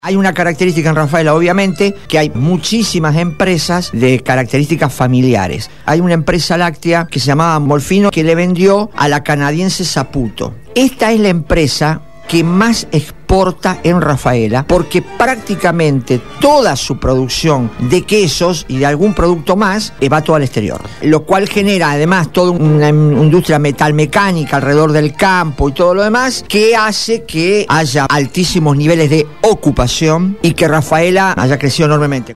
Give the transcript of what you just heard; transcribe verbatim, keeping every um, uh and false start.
Hay una característica en Rafaela, obviamente, que hay muchísimas empresas de características familiares. Hay una empresa láctea que se llamaba Molfino que le vendió a la canadiense Saputo. Esta es la empresa que más exporta en Rafaela porque prácticamente toda su producción de quesos y de algún producto más eh, va todo al exterior, lo cual genera además toda una industria metalmecánica alrededor del campo y todo lo demás que hace que haya altísimos niveles de ocupación y que Rafaela haya crecido enormemente.